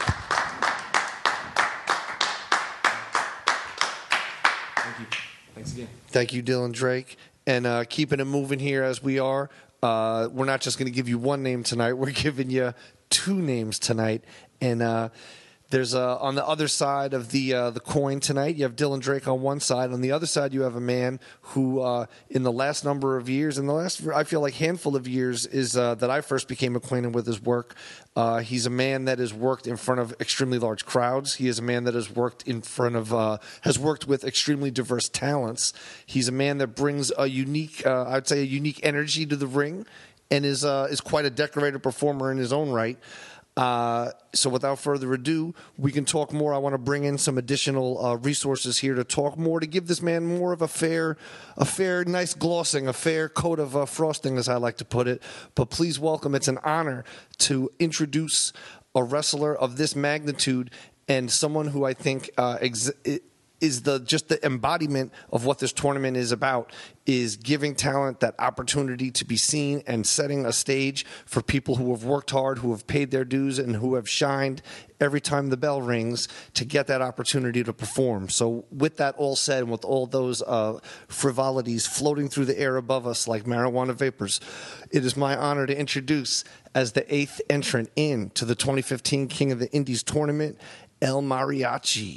Thanks again. Thank you, Dylan Drake. And keeping it moving here as we are, we're not just going to give you one name tonight. We're giving you 2 names tonight. And there's on the other side of the coin tonight, you have Dylan Drake on one side. On the other side, you have a man who, in the last number of years, in the last, I feel like, handful of years, is that I first became acquainted with his work. He's a man that has worked in front of extremely large crowds. He is a man that has worked has worked with extremely diverse talents. He's a man that brings a unique energy to the ring, and is quite a decorated performer in his own right. So without further ado, we can talk more. I want to bring in some additional resources here to talk more, to give this man more of a fair, nice glossing, a fair coat of frosting, as I like to put it. But please welcome, it's an honor to introduce a wrestler of this magnitude and someone who I think is the embodiment of what this tournament is about, is giving talent that opportunity to be seen and setting a stage for people who have worked hard, who have paid their dues, and who have shined every time the bell rings to get that opportunity to perform. So with that all said, and with all those frivolities floating through the air above us like marijuana vapors, it is my honor to introduce, as the 8th entrant into the 2015 King of the Indies tournament, El Mariachi.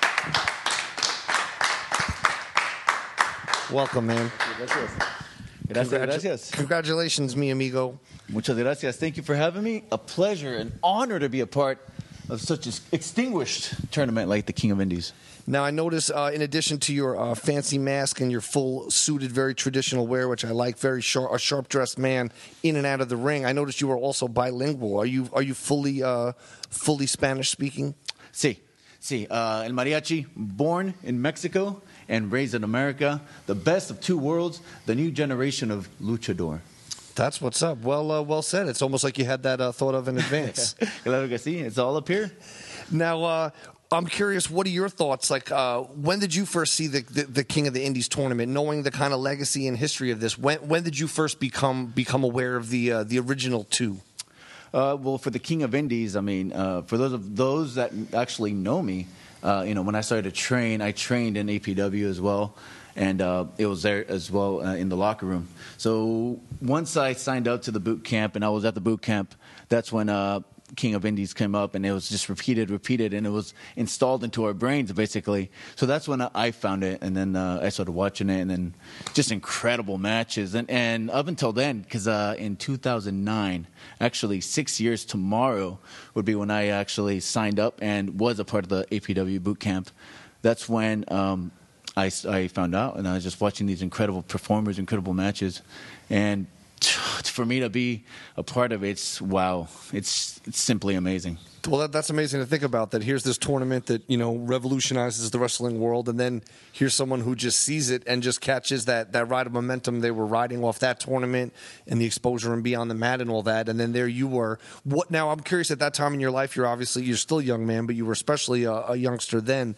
Welcome, man. Gracias. Congratulations, mi amigo. Muchas gracias. Thank you for having me. A pleasure, an honor to be a part of such an extinguished tournament like the King of Indies. Now, I notice, in addition to your fancy mask and your full suited, very traditional wear, which I like, a sharp-dressed man in and out of the ring, I noticed you are also bilingual. Are you fully Spanish-speaking? Sí. El mariachi, born in Mexico and raised in America. The best of two worlds, the new generation of luchador. That's what's up. Well said. It's almost like you had that thought of in advance. Claro que sí. It's all up here. Now, I'm curious, what are your thoughts? Like, when did you first see the King of the Indies tournament, knowing the kind of legacy and history of this? When did you first become aware of the original two? Well, for the King of Indies, I mean, for those that actually know me, when I started to train, I trained in APW as well. And it was there as well in the locker room. So once I signed up to the boot camp and I was at the boot camp, that's when King of Indies came up, and it was just repeated, and it was installed into our brains, basically. So that's when I found it, and then I started watching it, and then just incredible matches. And up until then, because in 2009, actually 6 years tomorrow would be when I actually signed up and was a part of the APW boot camp. That's when I found out, and I was just watching these incredible performers, incredible matches, and for me to be a part of it, it's simply amazing. Well, that's amazing to think about, that here's this tournament that, revolutionizes the wrestling world, and then here's someone who just sees it and just catches that ride of momentum they were riding off that tournament and the exposure and be on the mat and all that, and then there you were. Now, I'm curious, at that time in your life, you're still a young man, but you were especially a youngster then.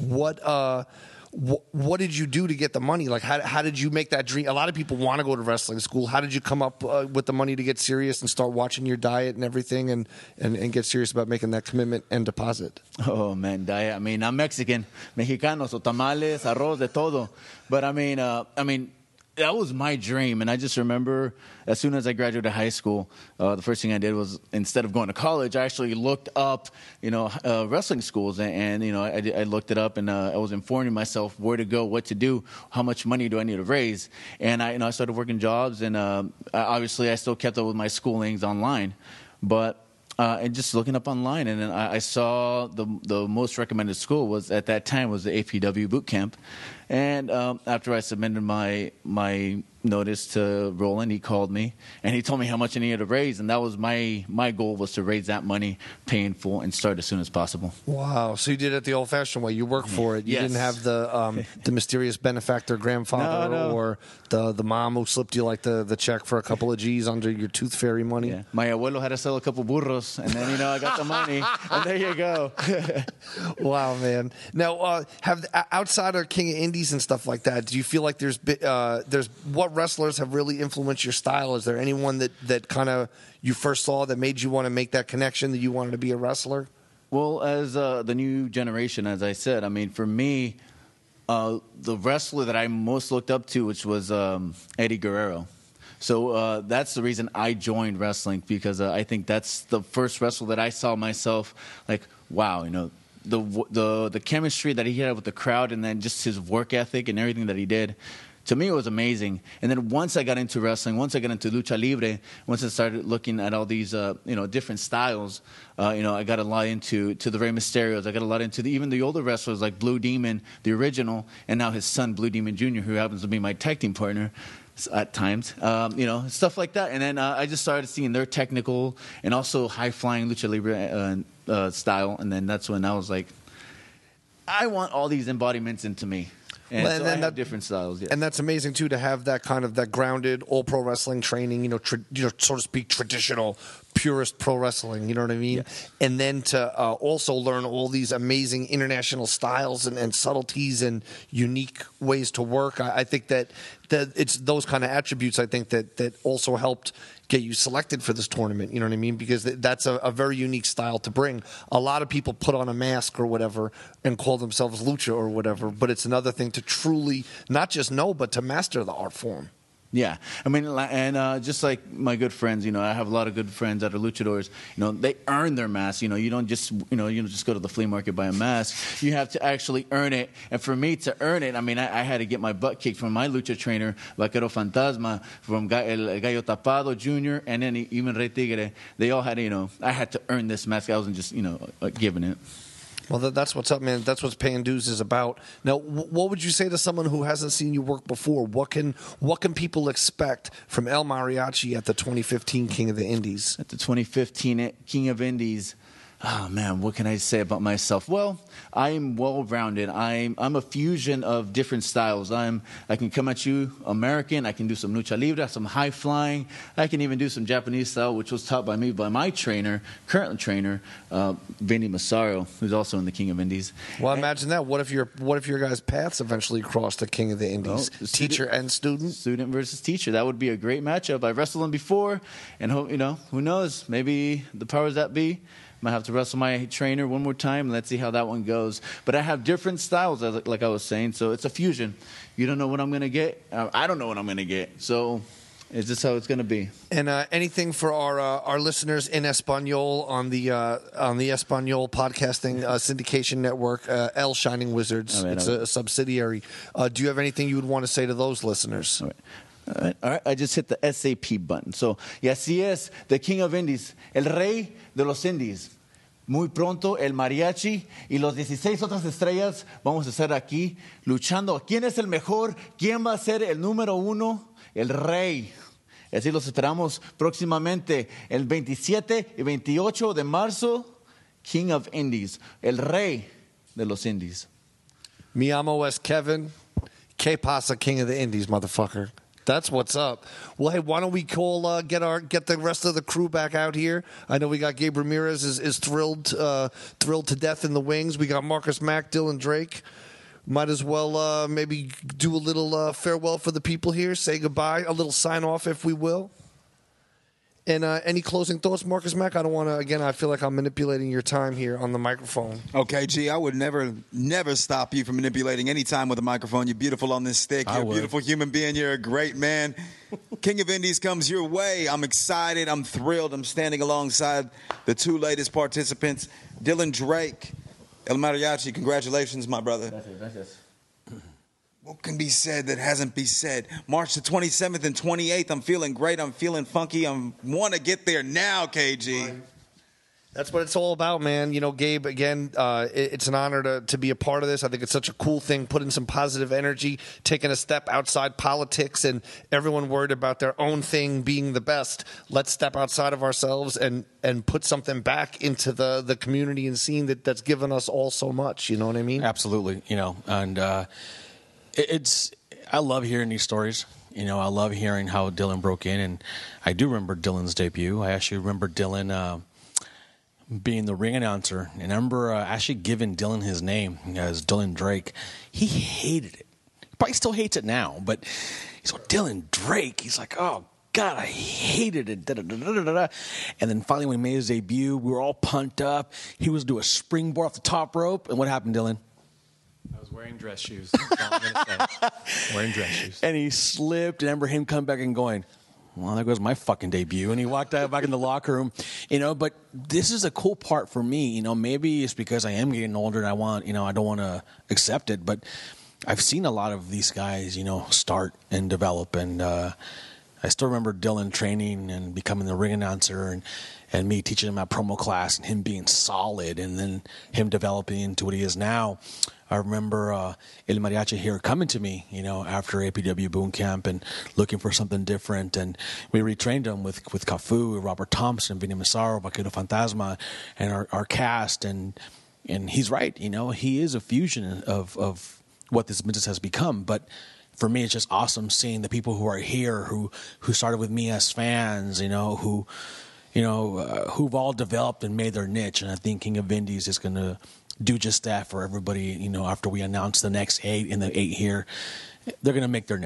What did you do to get the money? Like, how did you make that dream? A lot of people want to go to wrestling school. How did you come up with the money to get serious and start watching your diet and everything and get serious about making that commitment and deposit? Oh, man, diet. I mean, I'm Mexican. Mexicanos, o tamales, arroz, de todo. But, I mean, that was my dream, and I just remember as soon as I graduated high school, the first thing I did was, instead of going to college, I actually looked up, wrestling schools, and I looked it up, and I was informing myself where to go, what to do, how much money do I need to raise, and I started working jobs, and obviously I still kept up with my schoolings online, but. And just looking up online, and then I saw the most recommended school was at that time was the APW boot camp, and after I submitted my notice to Roland, he called me and he told me how much I needed to raise, and that was my goal, was to raise that money, pay in full, and start as soon as possible. Wow! So you did it the old-fashioned way. You worked for it. You Yes. didn't have the mysterious benefactor grandfather No. or the mom who slipped you like the check for a couple of G's under your tooth fairy money. Yeah. My abuelo had to sell a couple burros, and then I got the money, and there you go. Wow, man. Now, outside of King of Indies and stuff like that, do you feel like there's what wrestlers have really influenced your style? Is there anyone that kind of you first saw that made you want to make that connection, that you wanted to be a wrestler? Well, as the new generation, as I said, I mean, for me, the wrestler that I most looked up to, which was Eddie Guerrero. So that's the reason I joined wrestling, because I think that's the first wrestler that I saw myself like, wow, the chemistry that he had with the crowd, and then just his work ethic and everything that he did. To me, it was amazing. And then once I got into wrestling, once I got into lucha libre, once I started looking at all these, different styles, I got a lot into the Rey Mysterios. I got a lot into even the older wrestlers like Blue Demon, the original, and now his son, Blue Demon Jr., who happens to be my tag team partner at times, stuff like that. And then I just started seeing their technical and also high-flying lucha libre style. And then that's when I was like, I want all these embodiments into me. And Well, so and I then have that- different styles, yes. And that's amazing too, to have that kind of that grounded all pro wrestling training, so to speak, traditional purist pro wrestling. You know what I mean? Yes. And then to also learn all these amazing international styles and subtleties and unique ways to work. I think that it's those kind of attributes, I think, that also helped get you selected for this tournament. You know what I mean? Because that's a very unique style to bring. A lot of people put on a mask or whatever and call themselves lucha or whatever, but it's another thing to truly not just know, but to master the art form. Yeah, I mean, and just like my good friends, I have a lot of good friends that are luchadors. They earn their mask. You don't just, you don't just go to the flea market buy a mask. You have to actually earn it. And for me to earn it, I mean, I had to get my butt kicked from my lucha trainer, Vaquero Fantasma, from El Gallo Tapado Jr., and then even Rey Tigre. They all had, I had to earn this mask. I wasn't just, giving it. Well, that's what's up, man. That's what paying dues is about. Now, what would you say to someone who hasn't seen you work before? What can people expect from El Mariachi at the 2015 King of the Indies? At the 2015 King of Indies, oh man, what can I say about myself? Well, I'm well-rounded. I'm a fusion of different styles. I can come at you American. I can do some lucha libre, some high flying. I can even do some Japanese style, which was taught by me by my current trainer, Vinny Massaro, who's also in the King of Indies. Well, imagine that. What if your guys' paths eventually cross the King of the Indies? Well, teacher and student? Student versus teacher. That would be a great matchup. I've wrestled them before, and who knows? Maybe the powers that be. Might have to wrestle my trainer one more time. Let's see how that one goes. But I have different styles, like I was saying, so it's a fusion. You don't know what I'm going to get. I don't know what I'm going to get. So it's just how it's going to be. And anything for our listeners in Espanol on the Espanol podcasting syndication network, El Shining Wizards. It's a subsidiary. Do you have anything you would want to say to those listeners? All right. I just hit the SAP button. So, y así es, the King of Indies, el rey de los Indies. Muy pronto, el mariachi y los 16 otras estrellas vamos a estar aquí luchando. ¿Quién es el mejor? ¿Quién va a ser el número uno? El rey. Así los esperamos próximamente, el 27 y 28 de marzo, King of Indies, el rey de los Indies. Mi amo es Kevin. Que pasa, King of the Indies, motherfucker. That's what's up. Well, hey, why don't we get the rest of the crew back out here? I know we got Gabe Ramirez is thrilled to death in the wings. We got Marcus Mack, Dylan Drake. Might as well maybe do a little farewell for the people here. Say goodbye, a little sign off, if we will. And any closing thoughts, Marcus Mack? I don't want to, again, I feel like I'm manipulating your time here on the microphone. Okay, G, I would never stop you from manipulating any time with a microphone. You're beautiful on this stick. You're a beautiful human being. You're a great man. King of Indies comes your way. I'm excited. I'm thrilled. I'm standing alongside the two latest participants, Dylan Drake, El Mariachi. Congratulations, my brother. Gracias. What can be said that hasn't been said? March the 27th and 28th. I'm feeling great. I'm feeling funky. I want to get there now, KG. That's what it's all about, man. Gabe, again, it's an honor to be a part of this. I think it's such a cool thing, putting some positive energy, taking a step outside politics and everyone worried about their own thing being the best. Let's step outside of ourselves and put something back into the community and scene that's given us all so much. You know what I mean? Absolutely. And I love hearing these stories. I love hearing how Dylan broke in, and I do remember Dylan's debut. I actually remember Dylan being the ring announcer, and I remember actually giving Dylan his name as Dylan Drake. He hated it. He probably still hates it now, but he's like, Dylan Drake. He's like, oh, God, I hated it. And then finally when he made his debut, we were all pumped up. He was doing a springboard off the top rope, and what happened, Dylan? I was wearing dress shoes. That's all I'm gonna say. Wearing dress shoes. And he slipped, and I remember him coming back and going, well, there goes my fucking debut. And he walked out back in the locker room, but this is a cool part for me. Maybe it's because I am getting older and I don't want to accept it, but I've seen a lot of these guys, start and develop. And I still remember Dylan training and becoming the ring announcer and me teaching him at promo class and him being solid and then him developing into what he is now. I remember El Mariachi here coming to me, after APW Boot Camp and looking for something different. And we retrained him with Cafu, Robert Thompson, Vinny Massaro, Vaquero Fantasma, and our cast. And he's right, he is a fusion of what this business has become. But for me, it's just awesome seeing the people who are here, who started with me as fans, who've all developed and made their niche. And I think King of Indies is going to do just that for everybody. After we announce the next 8 and the 8 here, they're going to make their niche.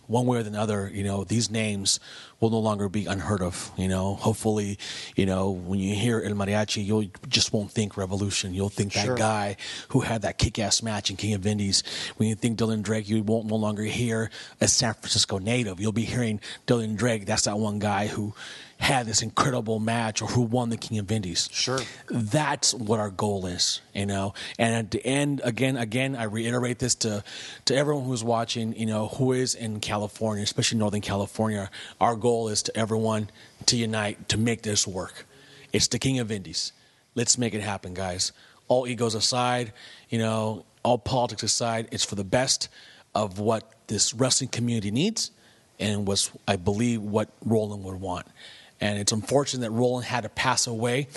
one way or another, these names will no longer be unheard of. Hopefully, when you hear El Mariachi, you just won't think Revolution. You'll think that guy who had that kick-ass match in King of Indies. When you think Dylan Drake, you won't no longer hear a San Francisco native. You'll be hearing Dylan Drake. That's that one guy who had this incredible match or who won the King of Indies. Sure. That's what our goal is, And at the end, again, I reiterate this to everyone who's watching, who is in California, especially Northern California. Our goal is to everyone to unite to make this work. It's the King of Indies. Let's make it happen, guys. All egos aside, all politics aside, it's for the best of what this wrestling community needs and was, I believe, what Roland would want. And it's unfortunate that Roland had to pass away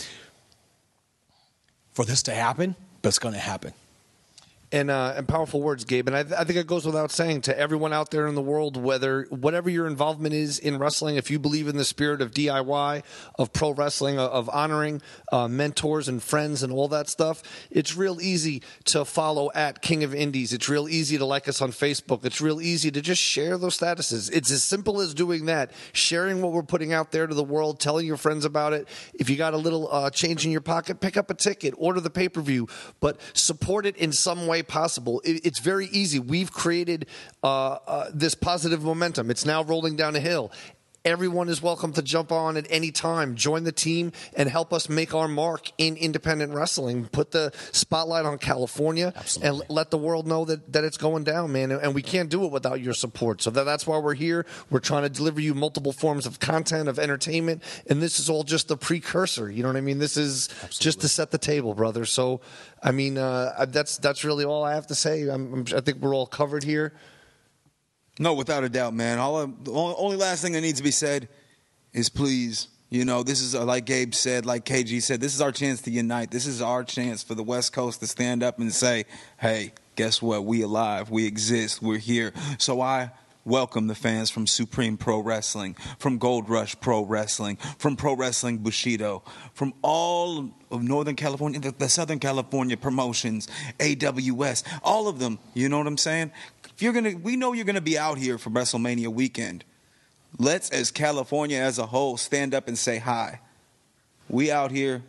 for this to happen, but it's going to happen. And powerful words, Gabe. And I think it goes without saying to everyone out there in the world, whatever your involvement is in wrestling, if you believe in the spirit of DIY, of pro wrestling, of honoring mentors and friends and all that stuff, it's real easy to follow at King of Indies. It's real easy to like us on Facebook. It's real easy to just share those statuses. It's as simple as doing that, sharing what we're putting out there to the world, telling your friends about it. If you got a little change in your pocket, pick up a ticket, order the pay-per-view, but support it in some way possible. It's very easy. We've created this positive momentum. It's now rolling down a hill. Everyone is welcome to jump on at any time, join the team, and help us make our mark in independent wrestling. Put the spotlight on California. Absolutely. And let the world know that it's going down, man. And we can't do it without your support. So that's why we're here. We're trying to deliver you multiple forms of content, of entertainment, and this is all just the precursor. You know what I mean? This is just to set the table, brother. So, I mean, that's really all I have to say. I think we're all covered here. No, without a doubt, man. The only last thing that needs to be said is please, this is, like Gabe said, like KG said, this is our chance to unite. This is our chance for the West Coast to stand up and say, hey, guess what? We alive. We exist. We're here. So I welcome the fans from Supreme Pro Wrestling, from Gold Rush Pro Wrestling, from Pro Wrestling Bushido, from all of Northern California, the Southern California promotions, AWS, all of them. You know what I'm saying? We know you're gonna be out here for WrestleMania weekend. Let's, as California as a whole, stand up and say hi. We out here,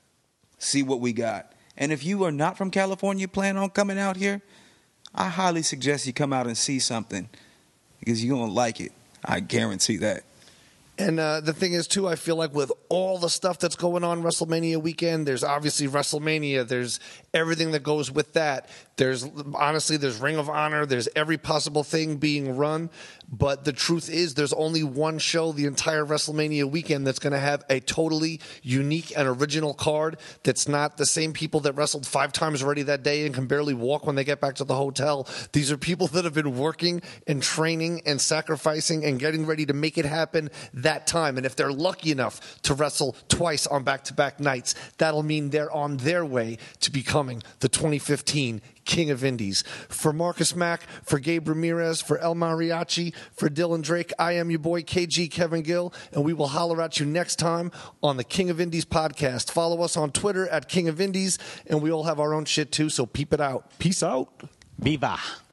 see what we got. And if you are not from California, plan on coming out here, I highly suggest you come out and see something because you're gonna like it. I guarantee that. And the thing is, too, I feel like with all the stuff that's going on WrestleMania weekend, there's obviously WrestleMania. There's everything that goes with that. There's Ring of Honor. There's every possible thing being run. But the truth is there's only one show the entire WrestleMania weekend that's going to have a totally unique and original card that's not the same people that wrestled 5 times already that day and can barely walk when they get back to the hotel. These are people that have been working and training and sacrificing and getting ready to make it happen that time. And if they're lucky enough to wrestle twice on back-to-back nights, that'll mean they're on their way to becoming the 2015 King of Indies. For Marcus Mack, for Gabe Ramirez, for El Mariachi, for Dylan Drake, I am your boy KG Kevin Gill, and we will holler at you next time on the King of Indies podcast. Follow us on Twitter at King of Indies, and we all have our own shit too, so peep it out. Peace out. Viva.